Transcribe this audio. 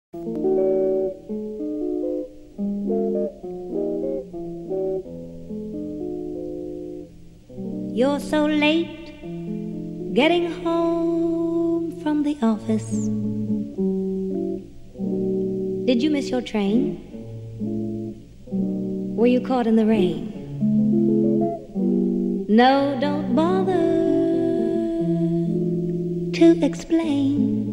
You're so late getting home from the office. Did you miss your train? Were you caught in the rain? No, don't bother to explain.